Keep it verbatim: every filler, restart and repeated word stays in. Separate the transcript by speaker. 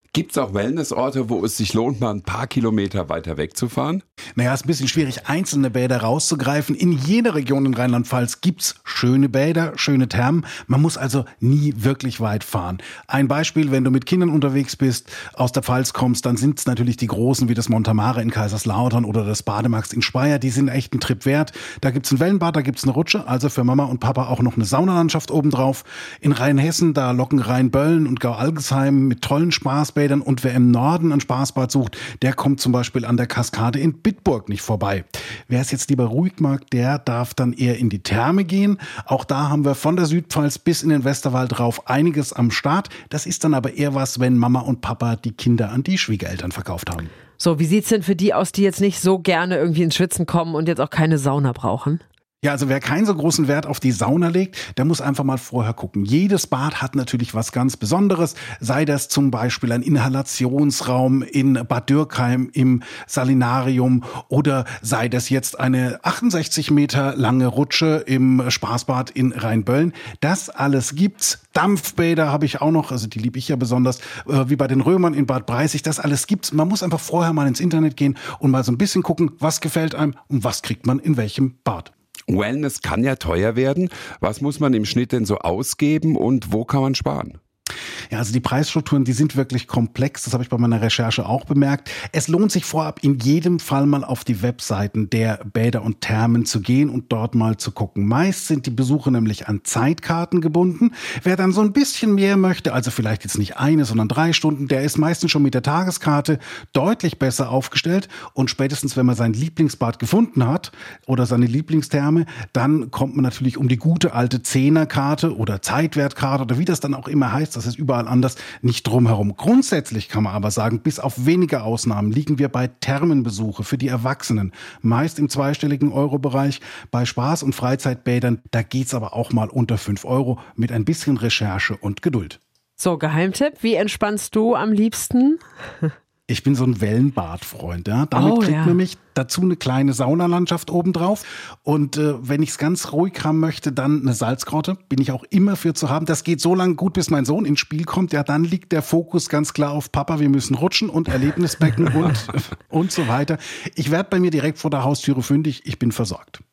Speaker 1: Gibt es auch Wellnessorte, wo es sich lohnt, mal ein paar Kilometer weiter wegzufahren?
Speaker 2: Naja, ist ein bisschen schwierig, einzelne Bäder rauszugreifen. In jeder Region in Rheinland-Pfalz gibt's schöne Bäder, schöne Thermen. Man muss also nie wirklich weit fahren. Ein Beispiel, wenn du mit Kindern unterwegs bist, aus der Pfalz kommst, dann sind's natürlich die großen wie das Montamare in Kaiserslautern oder das Bademax in Speyer. Die sind echt einen Trip wert. Da gibt's ein Wellenbad, da gibt's eine Rutsche, also für Mama und Papa auch noch eine Saunalandschaft obendrauf. In Rheinhessen, da locken Rheinböllen und Gau-Algesheim mit tollen Spaßbädern. Und wer im Norden ein Spaßbad sucht, der kommt zum Beispiel an der Kaskade in Bitburg nicht vorbei. Wer es jetzt lieber ruhig mag, der darf dann eher in die Therme gehen. Auch da haben wir von der Südpfalz bis in den Westerwald drauf einiges am Start. Das ist dann aber eher was, wenn Mama und Papa die Kinder an die Schwiegereltern verkauft haben.
Speaker 3: So, wie sieht's denn für die aus, die jetzt nicht so gerne irgendwie ins Schwitzen kommen und jetzt auch keine Sauna brauchen?
Speaker 2: Ja, also wer keinen so großen Wert auf die Sauna legt, der muss einfach mal vorher gucken. Jedes Bad hat natürlich was ganz Besonderes, sei das zum Beispiel ein Inhalationsraum in Bad Dürkheim im Salinarium oder sei das jetzt eine achtundsechzig Meter lange Rutsche im Spaßbad in Rheinböllen. Das alles gibt's. Dampfbäder habe ich auch noch, also die liebe ich ja besonders, äh, wie bei den Römern in Bad Breisig. Das alles gibt's. Man muss einfach vorher mal ins Internet gehen und mal so ein bisschen gucken, was gefällt einem und was kriegt man in welchem Bad.
Speaker 1: Wellness kann ja teuer werden. Was muss man im Schnitt denn so ausgeben und wo kann man sparen?
Speaker 2: Ja, also die Preisstrukturen, die sind wirklich komplex. Das habe ich bei meiner Recherche auch bemerkt. Es lohnt sich vorab in jedem Fall mal auf die Webseiten der Bäder und Thermen zu gehen und dort mal zu gucken. Meist sind die Besuche nämlich an Zeitkarten gebunden. Wer dann so ein bisschen mehr möchte, also vielleicht jetzt nicht eine, sondern drei Stunden, der ist meistens schon mit der Tageskarte deutlich besser aufgestellt. Und spätestens, wenn man sein Lieblingsbad gefunden hat oder seine Lieblingstherme, dann kommt man natürlich um die gute alte Zehnerkarte oder Zeitwertkarte oder wie das dann auch immer heißt. Das ist überall anders, nicht drumherum. Grundsätzlich kann man aber sagen, bis auf wenige Ausnahmen liegen wir bei Thermenbesuche für die Erwachsenen. Meist im zweistelligen Euro-Bereich. Bei Spaß- und Freizeitbädern, da geht's aber auch mal unter fünf Euro mit ein bisschen Recherche und Geduld.
Speaker 3: So, Geheimtipp, wie entspannst du am liebsten?
Speaker 2: Ich bin so ein Wellenbadfreund. Ja? Damit
Speaker 3: Oh,
Speaker 2: kriegt
Speaker 3: ja.
Speaker 2: man mich dazu eine kleine Saunalandschaft obendrauf. Und äh, wenn ich es ganz ruhig haben möchte, dann eine Salzgrotte. Bin ich auch immer für zu haben. Das geht so lange gut, bis mein Sohn ins Spiel kommt. Ja, dann liegt der Fokus ganz klar auf Papa. Wir müssen rutschen und Erlebnisbecken und, und so weiter. Ich werde bei mir direkt vor der Haustüre fündig. Ich bin versorgt.